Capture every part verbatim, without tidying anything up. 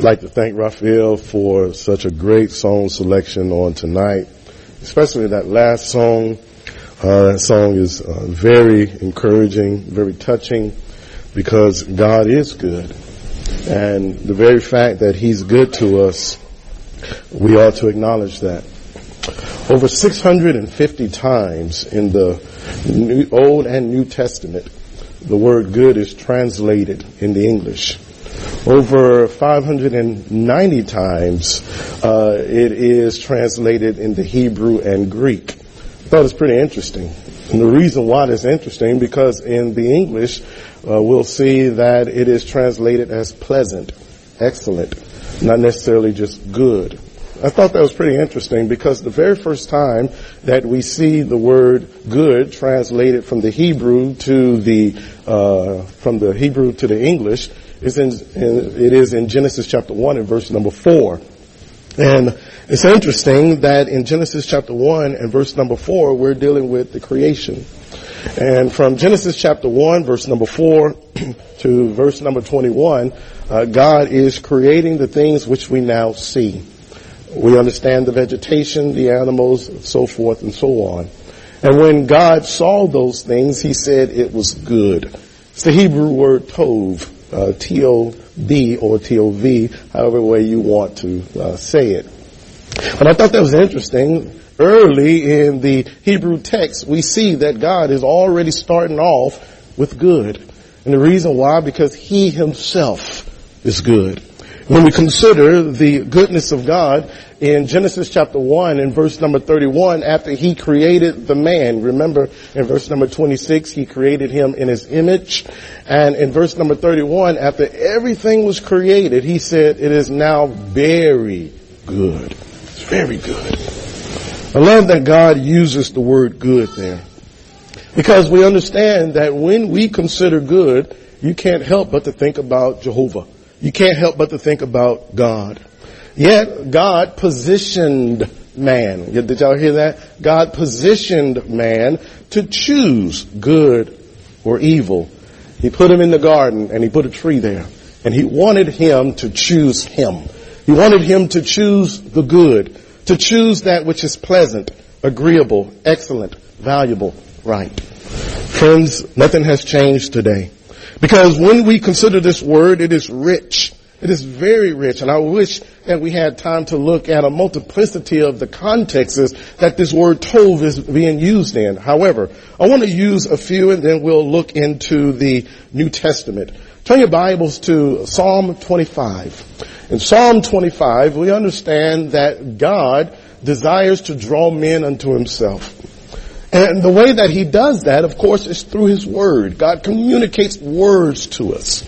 I'd like to thank Raphael for such a great song selection on tonight, especially that last song. Uh, that song is uh, very encouraging, very touching, because God is good. And the very fact that He's good to us, we ought to acknowledge that. Over six hundred fifty times in the New, Old and New Testament, the word good is translated in the English. Over five hundred ninety times, uh, it is translated into Hebrew and Greek. I thought it was pretty interesting. And the reason why that's interesting, because in the English, uh, we'll see that it is translated as pleasant, excellent, not necessarily just good. I thought that was pretty interesting, because the very first time that we see the word good translated from the Hebrew to the, uh, from the Hebrew to the English is in, in, it is in Genesis chapter one and verse number four. And it's interesting that in Genesis chapter one and verse number four, we're dealing with the creation. And from Genesis chapter one, verse number four to verse number twenty-one, uh, God is creating the things which we now see. We understand the vegetation, the animals, so forth and so on. And when God saw those things, He said it was good. It's the Hebrew word tov, uh, T O B or T O V, however way you want to uh, say it. And I thought that was interesting. Early in the Hebrew text, we see that God is already starting off with good. And the reason why, because He Himself is good. When we consider the goodness of God in Genesis chapter one and verse number thirty-one, after He created the man, remember in verse number twenty-six, He created him in His image. And in verse number thirty-one, after everything was created, He said, it is now very good. It's very good. I love that God uses the word good there, because we understand that when we consider good, you can't help but to think about Jehovah. You can't help but to think about God. Yet, God positioned man. Did y'all hear that? God positioned man to choose good or evil. He put him in the garden and He put a tree there. And He wanted him to choose him. He wanted him to choose the good, to choose that which is pleasant, agreeable, excellent, valuable, right. Friends, nothing has changed today. Because when we consider this word, it is rich. It is very rich. And I wish that we had time to look at a multiplicity of the contexts that this word tov is being used in. However, I want to use a few and then we'll look into the New Testament. Turn your Bibles to Psalm twenty-five. In Psalm twenty-five, we understand that God desires to draw men unto Himself. And the way that He does that, of course, is through His Word. God communicates words to us.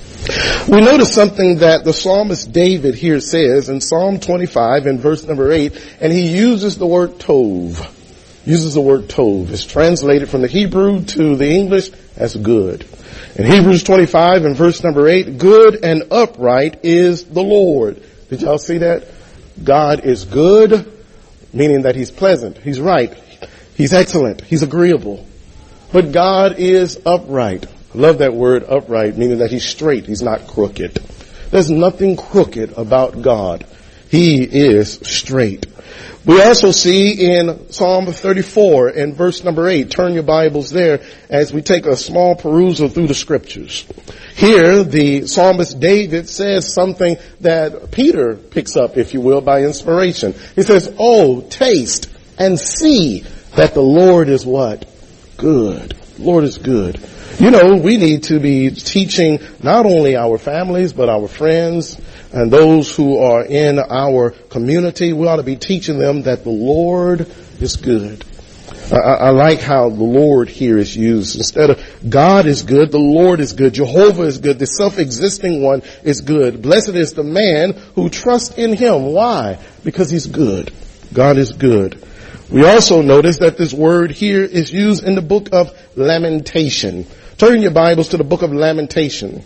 We notice something that the psalmist David here says in Psalm twenty-five in verse number eight, and he uses the word tov. Uses the word tov. It's translated from the Hebrew to the English as good. In Hebrews twenty-five in verse number eight, good and upright is the Lord. Did y'all see that? God is good, meaning that He's pleasant. He's right. He's excellent. He's agreeable. But God is upright. I love that word upright, meaning that He's straight. He's not crooked. There's nothing crooked about God. He is straight. We also see in Psalm thirty-four in verse number eight, turn your Bibles there as we take a small perusal through the scriptures. Here, the psalmist David says something that Peter picks up, if you will, by inspiration. He says, oh, taste and see that the Lord is what? Good. Lord is good. You know, we need to be teaching not only our families, but our friends and those who are in our community. We ought to be teaching them that the Lord is good. I, I like how the Lord here is used. Instead of God is good, the Lord is good. Jehovah is good. The self-existing one is good. Blessed is the man who trusts in Him. Why? Because He's good. God is good. We also notice that this word here is used in the book of Lamentation. Turn your Bibles to the book of Lamentation.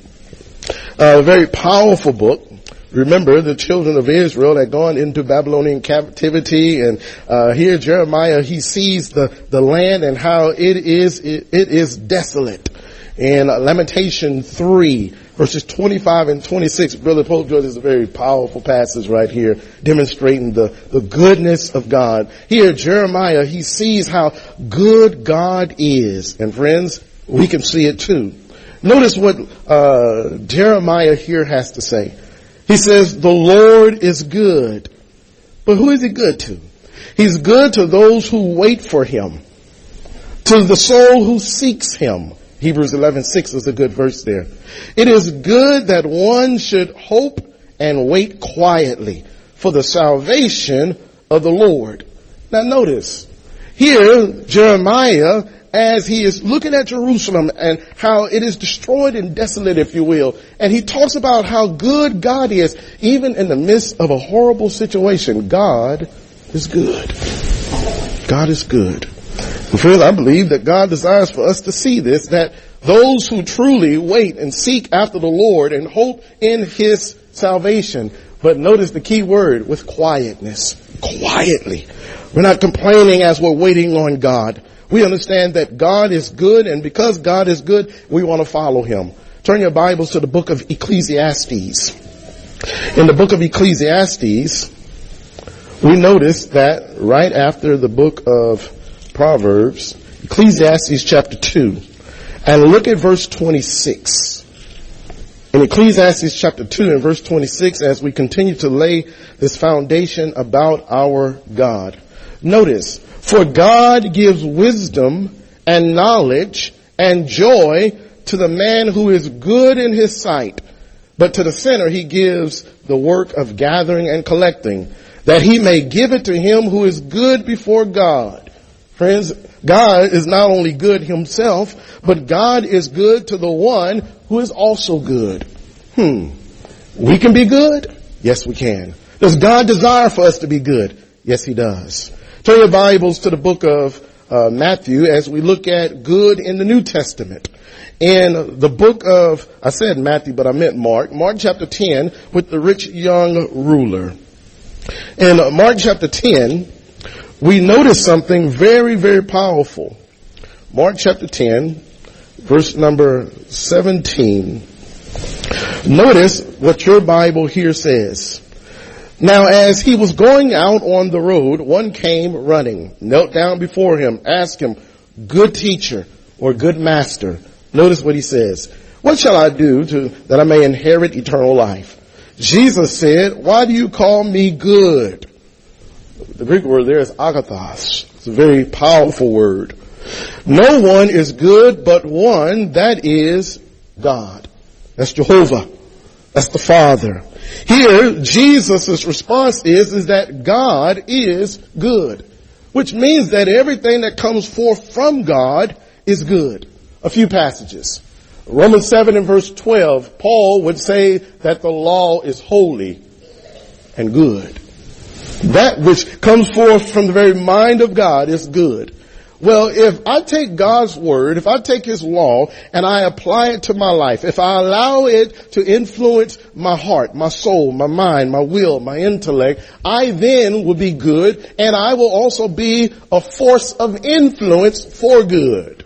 A very powerful book. Remember, the children of Israel had gone into Babylonian captivity, and uh here Jeremiah, he sees the, the land and how it is, it, it is desolate. In Lamentation three, verses twenty-five and twenty-six. Brother Pope George is a very powerful passage right here, demonstrating the, the goodness of God. Here, Jeremiah, he sees how good God is. And friends, we can see it too. Notice what uh, Jeremiah here has to say. He says, the Lord is good. But who is he good to? He's good to those who wait for him, to the soul who seeks him. Hebrews eleven six is a good verse there. It is good that one should hope and wait quietly for the salvation of the Lord. Now notice, here Jeremiah, as he is looking at Jerusalem and how it is destroyed and desolate, if you will, and he talks about how good God is, even in the midst of a horrible situation. God is good. God is good. And friends, I believe that God desires for us to see this, that those who truly wait and seek after the Lord and hope in his salvation. But notice the key word, with quietness. Quietly. We're not complaining as we're waiting on God. We understand that God is good, and because God is good, we want to follow him. Turn your Bibles to the book of Ecclesiastes. In the book of Ecclesiastes, we notice that right after the book of Proverbs, Ecclesiastes chapter two, and look at verse twenty-six. In Ecclesiastes chapter two and verse twenty-six, as we continue to lay this foundation about our God. Notice, for God gives wisdom and knowledge and joy to the man who is good in his sight, but to the sinner he gives the work of gathering and collecting, that he may give it to him who is good before God. Friends, God is not only good himself, but God is good to the one who is also good. Hmm. We can be good? Yes, we can. Does God desire for us to be good? Yes, he does. Turn your Bibles to the book of uh, Matthew as we look at good in the New Testament. In the book of, I said Matthew, but I meant Mark. Mark chapter ten with the rich young ruler. In uh, Mark chapter ten, we notice something very, very powerful. Mark chapter ten, verse number seventeen. Notice what your Bible here says. Now, as he was going out on the road, one came running, knelt down before him, asked him, good teacher or good master. Notice what he says. What shall I do to, that I may inherit eternal life? Jesus said, why do you call me good? The Greek word there is agathos. It's a very powerful word. No one is good but one, that is God. That's Jehovah. That's the Father. Here, Jesus' response is, is that God is good, which means that everything that comes forth from God is good. A few passages. Romans seven and verse twelve, Paul would say that the law is holy and good. That which comes forth from the very mind of God is good. Well, if I take God's word, if I take his law and I apply it to my life, if I allow it to influence my heart, my soul, my mind, my will, my intellect, I then will be good, and I will also be a force of influence for good.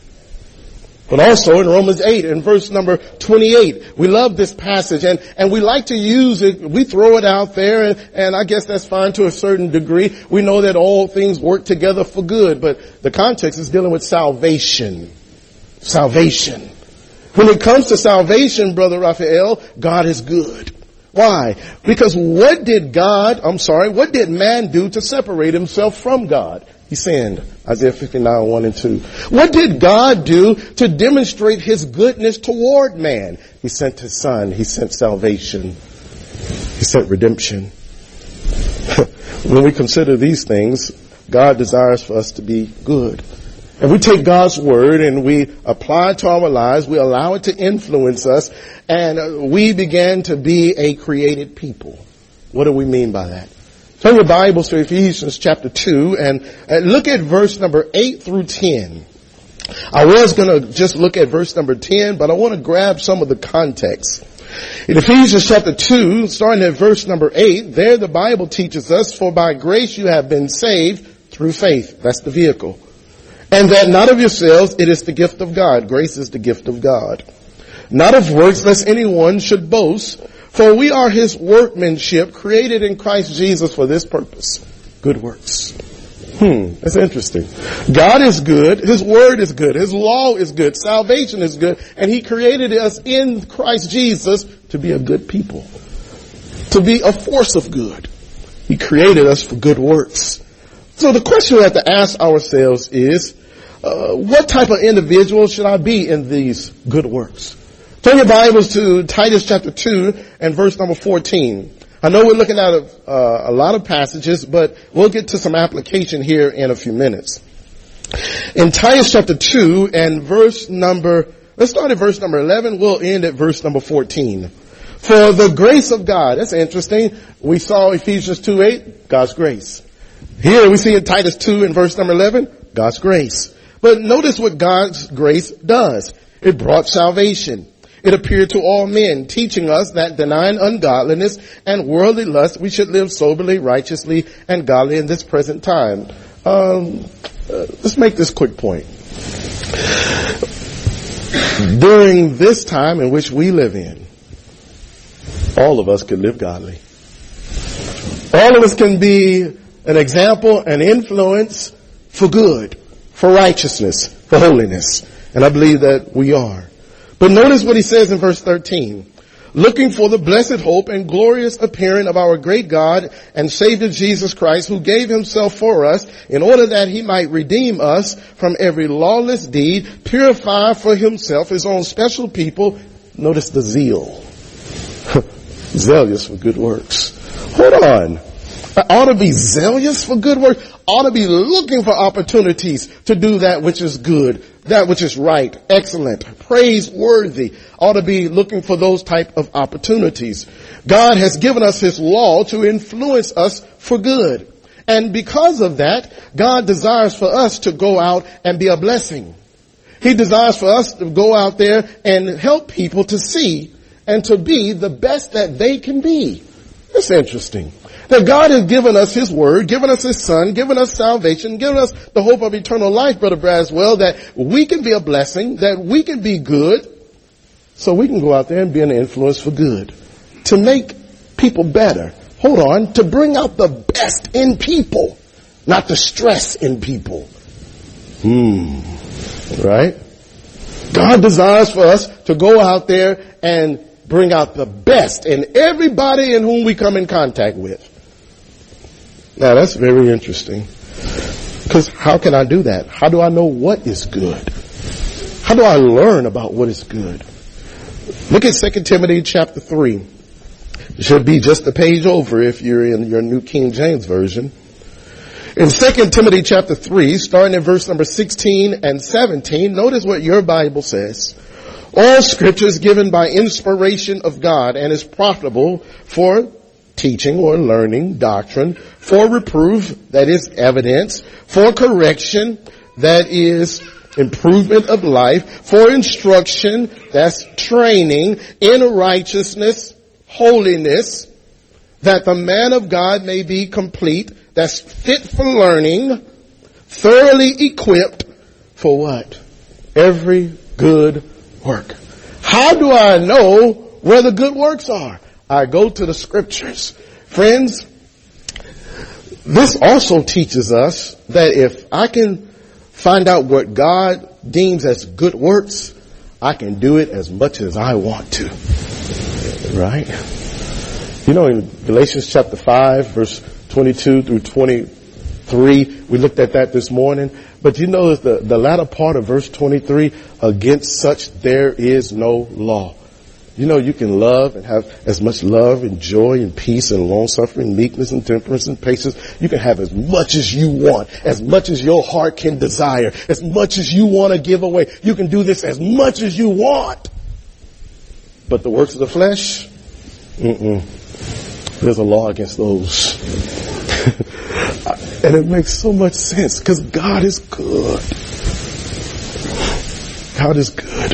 But also in Romans eight and verse number twenty-eight, we love this passage and, and we like to use it. We throw it out there and, and I guess that's fine to a certain degree. We know that all things work together for good, but the context is dealing with salvation. Salvation. When it comes to salvation, Brother Raphael, God is good. Why? Because what did God, I'm sorry, what did man do to separate himself from God? He sinned. Isaiah fifty-nine, one and two. What did God do to demonstrate his goodness toward man? He sent his son. He sent salvation. He sent redemption. When we consider these things, God desires for us to be good. And we take God's word and we apply it to our lives. We allow it to influence us, and we begin to be a created people. What do we mean by that? Turn your Bibles to Ephesians chapter two and, and look at verse number eight through ten. I was going to just look at verse number ten, but I want to grab some of the context. In Ephesians chapter two, starting at verse number eight, there the Bible teaches us, for by grace you have been saved through faith. That's the vehicle. And that not of yourselves, it is the gift of God. Grace is the gift of God. not of works, lest anyone should boast. For we are his workmanship, created in Christ Jesus for this purpose. Good works. Hmm, that's interesting. God is good. His word is good. His law is good. Salvation is good. And he created us in Christ Jesus to be a good people. To be a force of good. He created us for good works. So the question we have to ask ourselves is, uh, what type of individual should I be in these good works? Turn your Bibles to Titus chapter two and verse number fourteen. I know we're looking at a, uh, a lot of passages, but we'll get to some application here in a few minutes. In Titus chapter two and verse number, let's start at verse number eleven, we'll end at verse number fourteen. For the grace of God, that's interesting. We saw Ephesians two eight, God's grace. Here we see in Titus two and verse number eleven, God's grace. But notice what God's grace does. It brought salvation. It appeared to all men, teaching us that denying ungodliness and worldly lust, we should live soberly, righteously, and godly in this present time. Um, uh, let's make this quick point. During this time in which we live in, all of us can live godly. All of us can be an example, an influence for good, for righteousness, for holiness. And I believe that we are. But notice what he says in verse thirteen. Looking for the blessed hope and glorious appearing of our great God and Savior Jesus Christ, who gave himself for us in order that he might redeem us from every lawless deed, purify for himself his own special people. Notice the zeal. Zealous for good works. Hold on. I ought to be zealous for good works. Ought to be looking for opportunities to do that which is good, that which is right, excellent, praiseworthy. Ought to be looking for those type of opportunities. God has given us his law to influence us for good. And because of that, God desires for us to go out and be a blessing. He desires for us to go out there and help people to see and to be the best that they can be. That's interesting. That God has given us his word, given us his son, given us salvation, given us the hope of eternal life, Brother Braswell, that we can be a blessing, that we can be good, so we can go out there and be an influence for good. To make people better. Hold on. To bring out the best in people, not the stress in people. Hmm. Right? God desires for us to go out there and bring out the best in everybody in whom we come in contact with. Now that's very interesting. Because how can I do that? How do I know what is good? How do I learn about what is good? Look at Second Timothy chapter three. It should be just a page over if you're in your New King James Version. In Second Timothy chapter three, starting in verse number sixteen and seventeen, notice what your Bible says. All scripture is given by inspiration of God and is profitable for teaching or learning doctrine, for reproof, that is evidence, for correction, that is improvement of life, for instruction, that's training, in righteousness, holiness, that the man of God may be complete, that's fit for learning, thoroughly equipped for what? Every good work. How do I know where the good works are? I go to the scriptures. Friends, this also teaches us that if I can find out what God deems as good works, I can do it as much as I want to. Right? You know, in Galatians chapter five, verse twenty-two through twenty-three, we looked at that this morning. But you notice the, the latter part of verse twenty-three, against such there is no law. You know, you can love and have as much love and joy and peace and long suffering, meekness and temperance and patience. You can have as much as you want, as much as your heart can desire, as much as you want to give away. You can do this as much as you want. But the works of the flesh, mm-mm. There's a law against those. And it makes so much sense because God is good. God is good.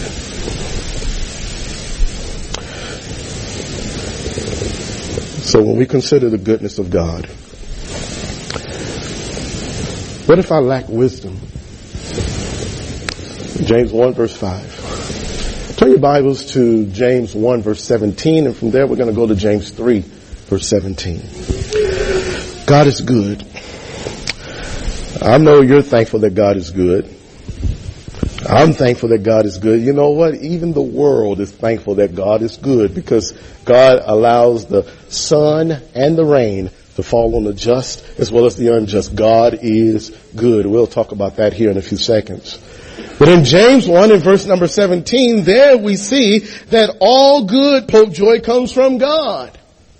So when we consider the goodness of God, what if I lack wisdom? James one verse five. Turn your Bibles to James one, verse seventeen, and from there we're going to go to James three, verse seventeen. God is good. I know you're thankful that God is good. I'm thankful that God is good. You know what? Even the world is thankful that God is good because God allows the sun and the rain to fall on the just as well as the unjust. God is good. We'll talk about that here in a few seconds. But in James one in verse number seventeen, there we see that all good, Pope Joy, comes from God.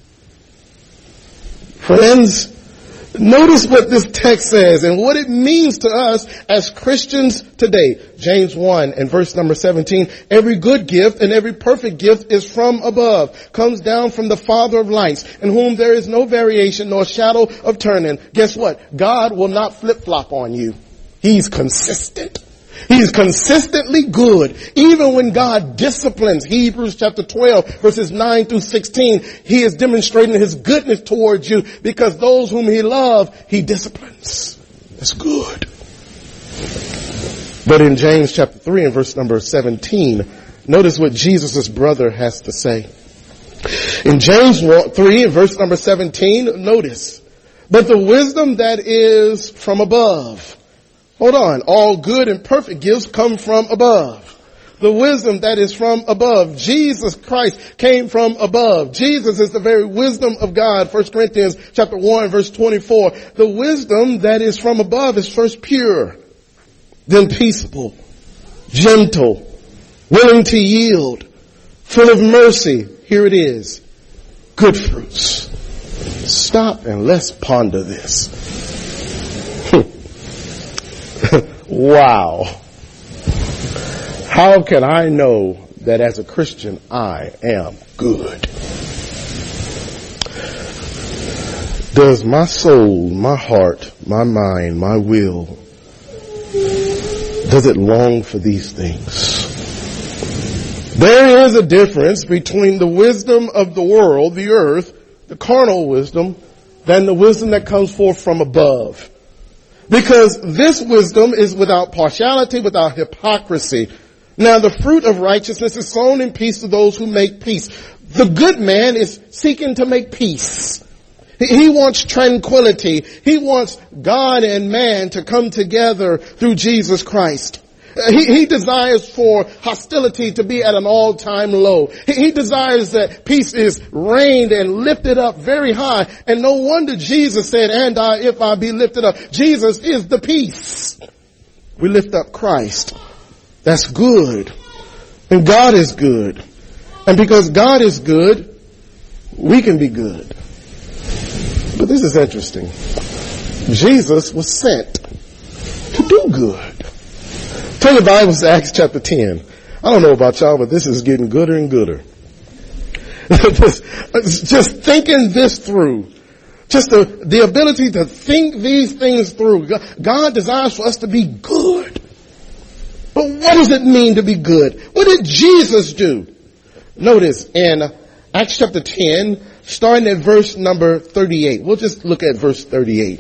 Friends, notice what this text says and what it means to us as Christians today. James one and verse number seventeen, every good gift and every perfect gift is from above, comes down from the Father of lights, in whom there is no variation nor shadow of turning. Guess what? God will not flip-flop on you. He's consistent. He's consistently good. Even when God disciplines, Hebrews chapter twelve, verses nine through sixteen, he is demonstrating his goodness towards you because those whom he loves, he disciplines. That's good. But in James chapter three and verse number seventeen, notice what Jesus' brother has to say. In James three and verse number seventeen, notice, but the wisdom that is from above. Hold on. All good and perfect gifts come from above. The wisdom that is from above. Jesus Christ came from above. Jesus is the very wisdom of God. First Corinthians chapter one verse twenty-four. The wisdom that is from above is first pure, then peaceable, gentle, willing to yield, full of mercy. Here it is. Good fruits. Stop and let's ponder this. Wow. How can I know that as a Christian I am good? Does my soul, my heart, my mind, my will, does it long for these things? There is a difference between the wisdom of the world, the earth, the carnal wisdom, than the wisdom that comes forth from above. Because this wisdom is without partiality, without hypocrisy. Now the fruit of righteousness is sown in peace to those who make peace. The good man is seeking to make peace. He wants tranquility. He wants God and man to come together through Jesus Christ. He, he desires for hostility to be at an all-time low. He, he desires that peace is reigned and lifted up very high. And no wonder Jesus said, and I, if I be lifted up. Jesus is the peace. We lift up Christ. That's good. And God is good. And because God is good, we can be good. But this is interesting. Jesus was sent to do good. Turn your Bibles to Acts chapter ten. I don't know about y'all, but this is getting gooder and gooder. just, just thinking this through. Just the, the ability to think these things through. God desires for us to be good. But what does it mean to be good? What did Jesus do? Notice in Acts chapter ten, starting at verse number thirty-eight. We'll just look at verse thirty-eight.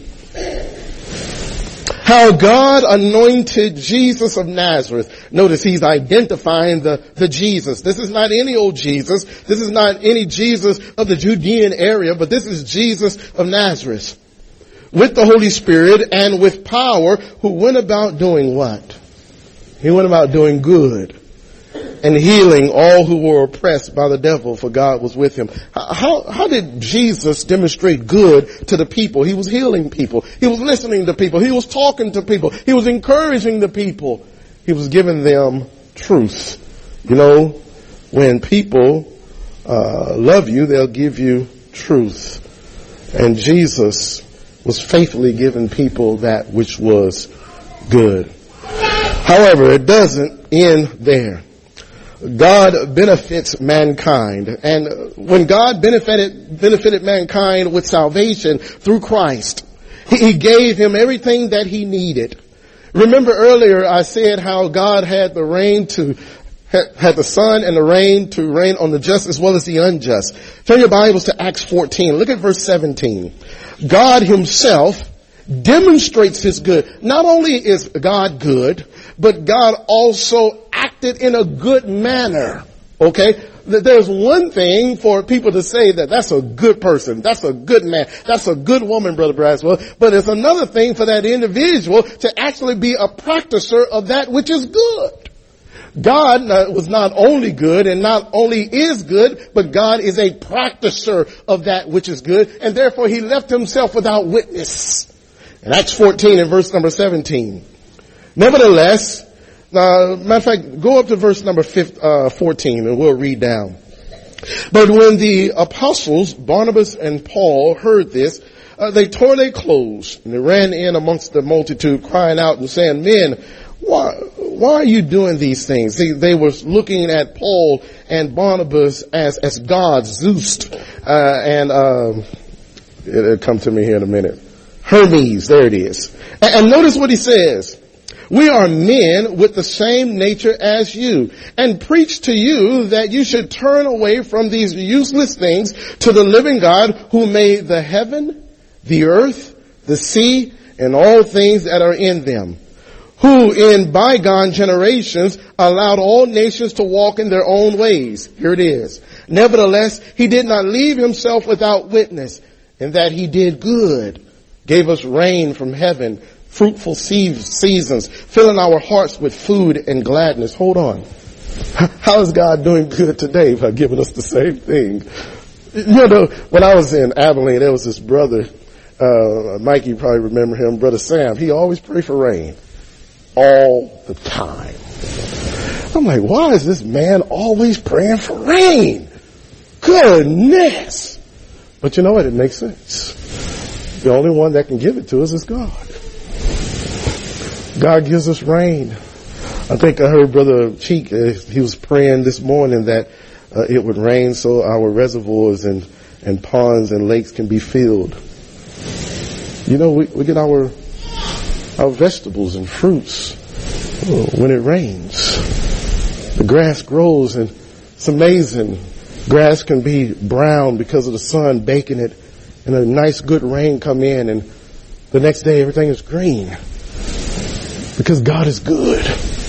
How God anointed Jesus of Nazareth. Notice he's identifying the, the Jesus. This is not any old Jesus. This is not any Jesus of the Judean area, but this is Jesus of Nazareth. With the Holy Spirit and with power, who went about doing what? He went about doing good and healing all who were oppressed by the devil, for God was with him. How, how did Jesus demonstrate good to the people? He was healing people. He was listening to people. He was talking to people. He was encouraging the people. He was giving them truth. You know, when people uh, love you, they'll give you truth. And Jesus was faithfully giving people that which was good. However, it doesn't end there. God benefits mankind. And when God benefited, benefited mankind with salvation through Christ, he, he gave him everything that he needed. Remember earlier I said how God had the rain to, had the sun and the rain to rain on the just as well as the unjust. Turn your Bibles to Acts fourteen. Look at verse seventeen. God himself demonstrates his good. Not only is God good, but God also acted in a good manner. Okay? There's one thing for people to say that that's a good person, that's a good man, that's a good woman, Brother Braswell, but it's another thing for that individual to actually be a practicer of that which is good. God was not only good and not only is good, but God is a practicer of that which is good, and therefore he left himself without witness. In Acts fourteen and verse number seventeen. Nevertheless, Uh, matter of fact, go up to verse number fifteen, uh, fourteen and we'll read down. But when the apostles, Barnabas and Paul, heard this, uh, they tore their clothes and they ran in amongst the multitude crying out and saying, men, why, why are you doing these things? They, they were looking at Paul and Barnabas as, as gods, Zeus, uh, and, um, it'll come to me here in a minute. Hermes, there it is. And, and notice what he says. We are men with the same nature as you, and preach to you that you should turn away from these useless things to the living God who made the heaven, the earth, the sea, and all things that are in them, who in bygone generations allowed all nations to walk in their own ways. Here it is. Nevertheless, he did not leave himself without witness, in that he did good, gave us rain from heaven, fruitful seasons, filling our hearts with food and gladness. Hold on. How is God doing good today by giving us the same thing? You know, when I was in Abilene, there was this brother, uh, Mike, you probably remember him, Brother Sam. He always prayed for rain. All the time. I'm like, why is this man always praying for rain? Goodness. But you know what? It makes sense. The only one that can give it to us is God. God gives us rain. I think I heard Brother Cheek, uh, he was praying this morning that uh, it would rain so our reservoirs and, and ponds and lakes can be filled. You know, we, we get our our vegetables and fruits uh, when it rains. The grass grows, and it's amazing. Grass can be brown because of the sun baking it, and a nice good rain come in, and the next day everything is green. Because God is good.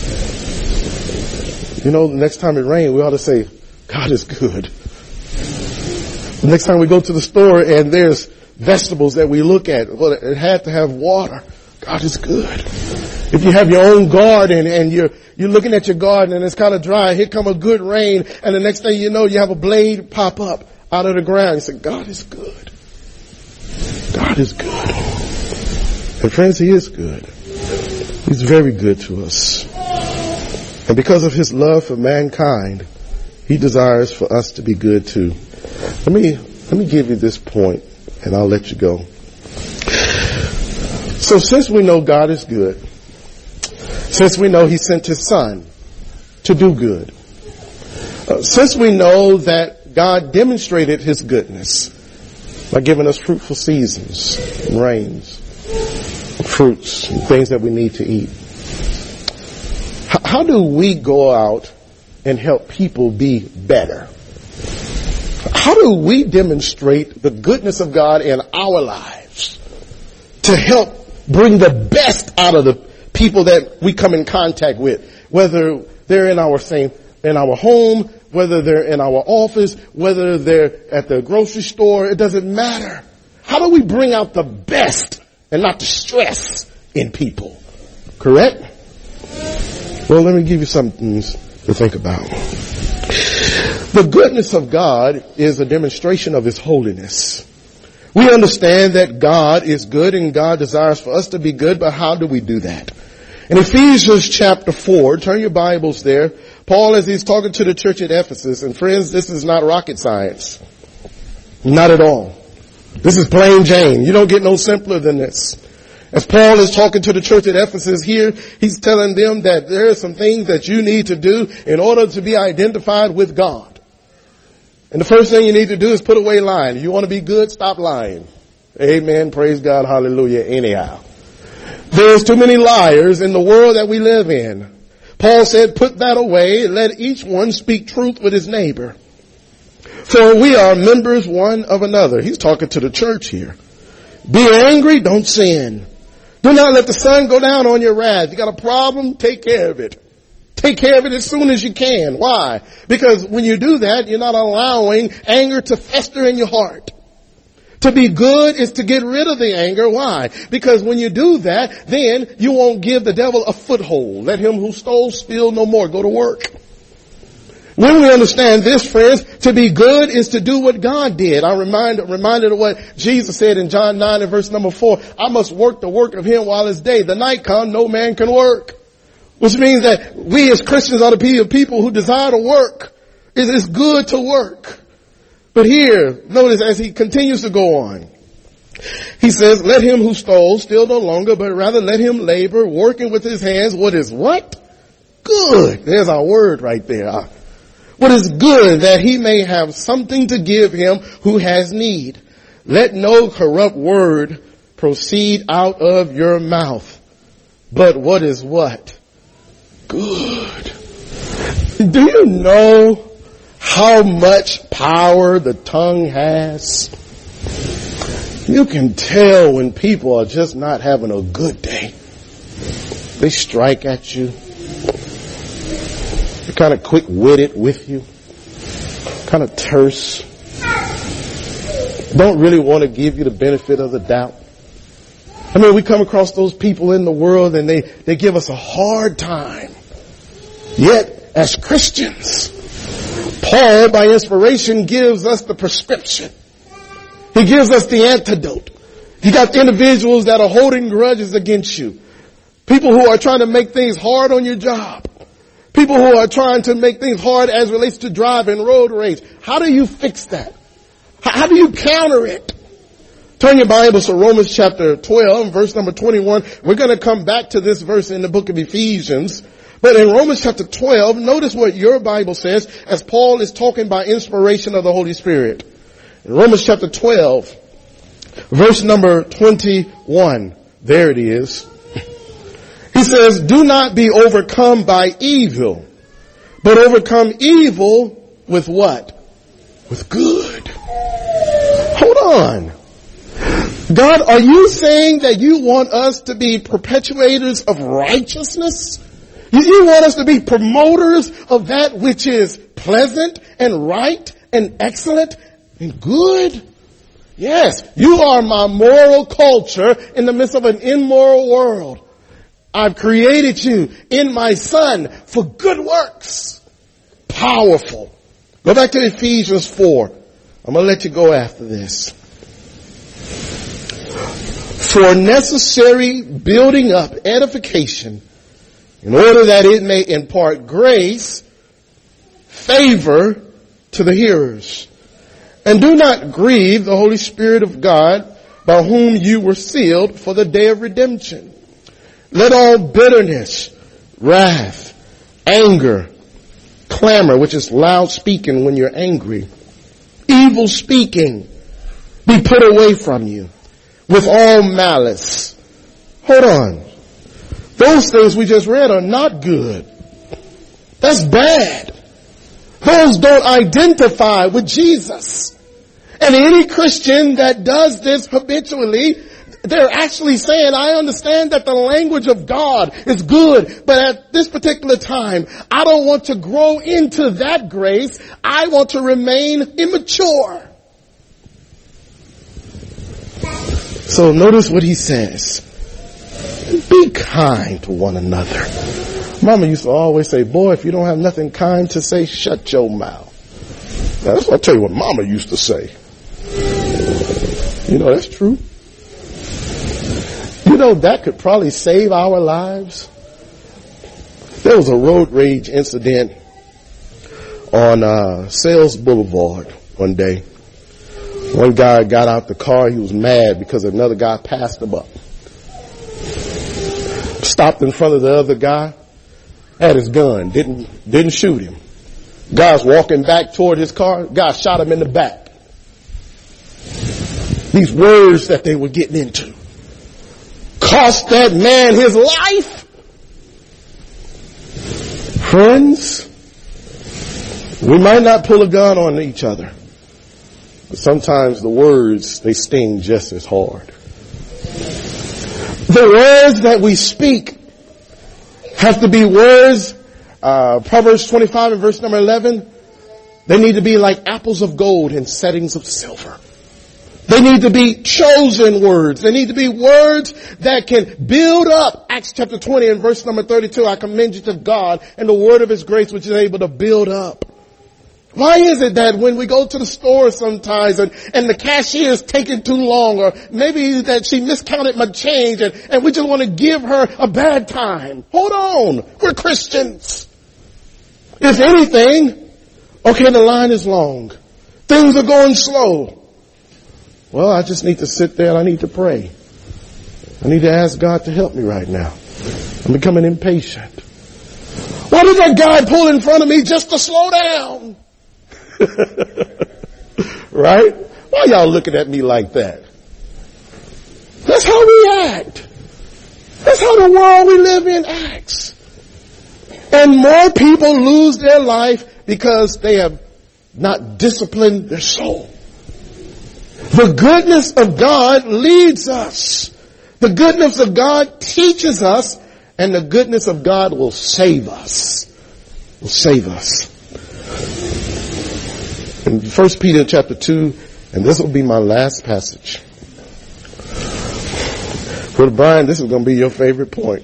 You know, the next time it rains, we ought to say, God is good. The next time we go to the store and there's vegetables that we look at, well, it had to have water. God is good. If you have your own garden and you're, you're looking at your garden and it's kind of dry, here come a good rain, and the next thing you know, you have a blade pop up out of the ground. You say, God is good. God is good. And friends, he is good. He's very good to us. And because of his love for mankind, he desires for us to be good too. Let me, let me give you this point and I'll let you go. So since we know God is good, since we know he sent his son to do good, uh, since we know that God demonstrated his goodness by giving us fruitful seasons and rains, fruits and things that we need to eat. H- how do we go out and help people be better? How do we demonstrate the goodness of God in our lives to help bring the best out of the people that we come in contact with, whether they're in our same, in our home, whether they're in our office, whether they're at the grocery store, it doesn't matter. How do we bring out the best and not the stress in people? Correct? Well, let me give you something to think about. The goodness of God is a demonstration of his holiness. We understand that God is good and God desires for us to be good, but how do we do that? In Ephesians chapter four, turn your Bibles there. Paul, as he's talking to the church at Ephesus, and friends, this is not rocket science. Not at all. This is plain Jane. You don't get no simpler than this. As Paul is talking to the church at Ephesus here, he's telling them that there are some things that you need to do in order to be identified with God. And the first thing you need to do is put away lying. If you want to be good, stop lying. Amen. Praise God. Hallelujah. Anyhow, there's too many liars in the world that we live in. Paul said, put that away. Let each one speak truth with his neighbor. For we are members one of another. He's talking to the church here. Be angry, don't sin. Do not let the sun go down on your wrath. You got a problem? Take care of it. Take care of it as soon as you can. Why? Because when you do that, you're not allowing anger to fester in your heart. To be good is to get rid of the anger. Why? Because when you do that, then you won't give the devil a foothold. Let him who stole steal no more. Go to work. When we understand this, friends, to be good is to do what God did. I'm reminded, reminded of what Jesus said in John nine and verse number four. I must work the work of him while it's day. The night come, no man can work. Which means that we as Christians are the people who desire to work. It is good to work. But here, notice as he continues to go on, he says, let him who stole steal no longer, but rather let him labor, working with his hands what is what? Good. There's our word right there. What is good, that he may have something to give him who has need. Let no corrupt word proceed out of your mouth, but what is what? Good. Do you know how much power the tongue has? You can tell when people are just not having a good day. They strike at you. They're kind of quick-witted with you. Kind of terse. Don't really want to give you the benefit of the doubt. I mean, we come across those people in the world and they, they give us a hard time. Yet, as Christians, Paul, by inspiration, gives us the prescription. He gives us the antidote. You got individuals that are holding grudges against you. People who are trying to make things hard on your job. People who are trying to make things hard as relates to driving, road rage. How do you fix that? How do you counter it? Turn your Bibles to Romans chapter twelve, verse number twenty-one. We're going to come back to this verse in the book of Ephesians. But in Romans chapter twelve, notice what your Bible says as Paul is talking by inspiration of the Holy Spirit. In Romans chapter twelve, verse number twenty-one, there it is. He says, do not be overcome by evil, but overcome evil with what? With good. Hold on. God, are you saying that you want us to be perpetuators of righteousness? You want us to be promoters of that which is pleasant and right and excellent and good? Yes, you are my moral culture in the midst of an immoral world. I've created you in my Son for good works. Powerful. Go back to Ephesians four. I'm going to let you go after this. For necessary building up, edification, in order that it may impart grace, favor to the hearers. And do not grieve the Holy Spirit of God, by whom you were sealed for the day of redemption. Let all bitterness, wrath, anger, clamor, which is loud speaking when you're angry, evil speaking, be put away from you with all malice. Hold on. Those things we just read are not good. That's bad. Those don't identify with Jesus. And any Christian that does this habitually, they're actually saying, I understand that the language of God is good, but at this particular time, I don't want to grow into that grace. I want to remain immature. So notice what he says. Be kind to one another. Mama used to always say, boy, if you don't have nothing kind to say, shut your mouth. Now, that's what I tell you what Mama used to say. You know, that's true. You know, that could probably save our lives. There was a road rage incident on uh, Sales Boulevard one day. One guy got out the car. He was mad because another guy passed him up. Stopped in front of the other guy, had his gun, didn't didn't shoot him. Guy's walking back toward his car. Guy shot him in the back. These words that they were getting into cost that man his life. Friends, we might not pull a gun on each other, but sometimes the words, they sting just as hard. The words that we speak have to be words, uh, Proverbs twenty-five and verse number eleven, they need to be like apples of gold in settings of silver. They need to be chosen words. They need to be words that can build up. Acts chapter twenty and verse number thirty-two, I commend you to God and the word of his grace which is able to build up. Why is it that when we go to the store sometimes and, and the cashier is taking too long, or maybe that she miscounted my change and, and we just want to give her a bad time? Hold on. We're Christians. If anything, okay, the line is long. Things are going slow. Well, I just need to sit there and I need to pray. I need to ask God to help me right now. I'm becoming impatient. Why did that guy pull in front of me just to slow down? Right? Why y'all looking at me like that? That's how we act. That's how the world we live in acts. And more people lose their life because they have not disciplined their soul. The goodness of God leads us. The goodness of God teaches us, and the goodness of God will save us. Will save us. In First Peter chapter two, and this will be my last passage. Brother Brian, this is going to be your favorite point.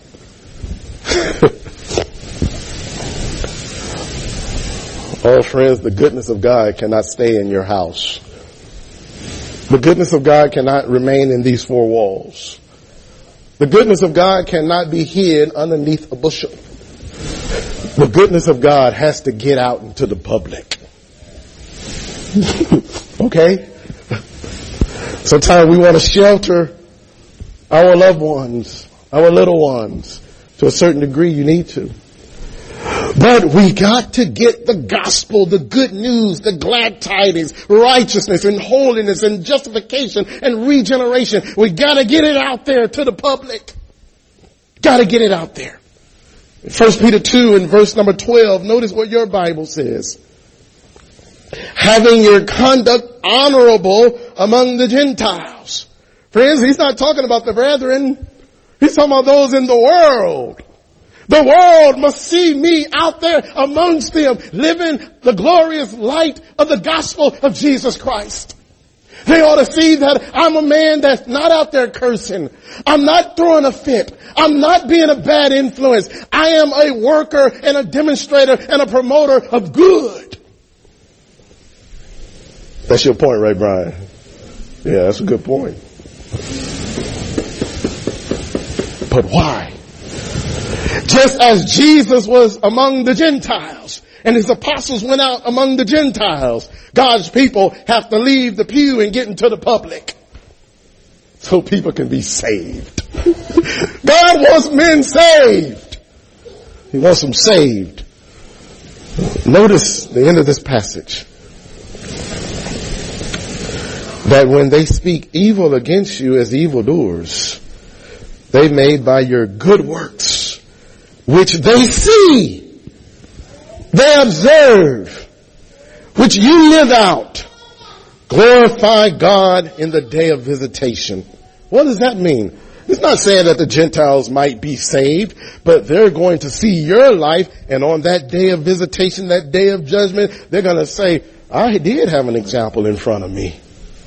Oh, friends, the goodness of God cannot stay in your house. The goodness of God cannot remain in these four walls. The goodness of God cannot be hid underneath a bushel. The goodness of God has to get out into the public. Okay? Sometimes we want to shelter our loved ones, our little ones. To a certain degree, you need to. But we got to get the gospel, the good news, the glad tidings, righteousness and holiness and justification and regeneration. We got to get it out there to the public. Got to get it out there. First Peter two and verse number twelve, notice what your Bible says. Having your conduct honorable among the Gentiles. Friends, he's not talking about the brethren. He's talking about those in the world. The world must see me out there amongst them, living the glorious light of the gospel of Jesus Christ. They ought to see that I'm a man that's not out there cursing. I'm not throwing a fit. I'm not being a bad influence. I am a worker and a demonstrator and a promoter of good. That's your point, right, Brian? Yeah, that's a good point. But why? Just as Jesus was among the Gentiles and his apostles went out among the Gentiles, God's people have to leave the pew and get into the public so people can be saved. God wants men saved. He wants them saved. Notice the end of this passage. That when they speak evil against you as evildoers, they made by your good works, which they see, they observe, which you live out, glorify God in the day of visitation. What does that mean? It's not saying that the Gentiles might be saved, but they're going to see your life, and on that day of visitation, that day of judgment, they're going to say, I did have an example in front of me.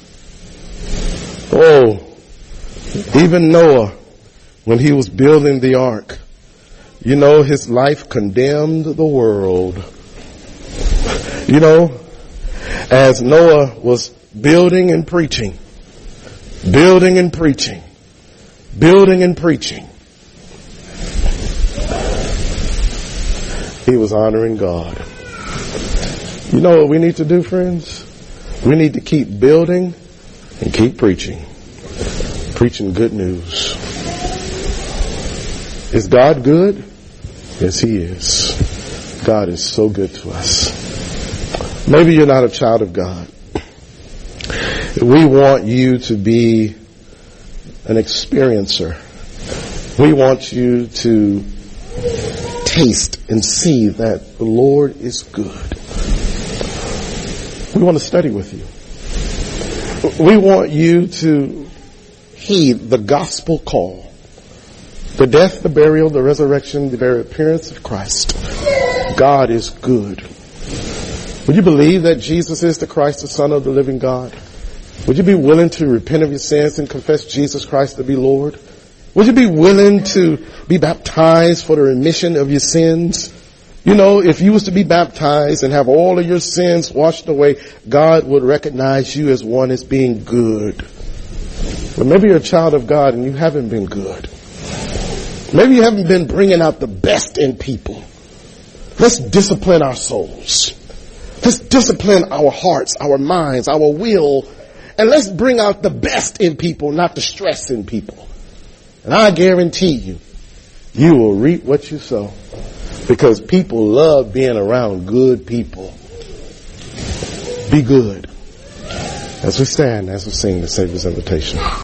Oh, even Noah, when he was building the ark, you know, his life condemned the world. You know, as Noah was building and preaching, building and preaching, building and preaching, he was honoring God. You know what we need to do, friends? We need to keep building and keep preaching. Preaching good news. Is God good? Yes, he is. God is so good to us. Maybe you're not a child of God. We want you to be an experiencer. We want you to taste and see that the Lord is good. We want to study with you. We want you to heed the gospel call The death, the burial, the resurrection, the very appearance of Christ. God is good. Would you believe that Jesus is the Christ, the Son of the living God? Would you be willing to repent of your sins and confess Jesus Christ to be Lord? Would you be willing to be baptized for the remission of your sins? You know, if you was to be baptized and have all of your sins washed away, God would recognize you as one as being good. But maybe you're a child of God and you haven't been good. Maybe you haven't been bringing out the best in people. Let's discipline our souls. Let's discipline our hearts, our minds, our will, and let's bring out the best in people, not the stress in people. And I guarantee you, you will reap what you sow. Because people love being around good people. Be good. As we stand, as we sing the Savior's invitation.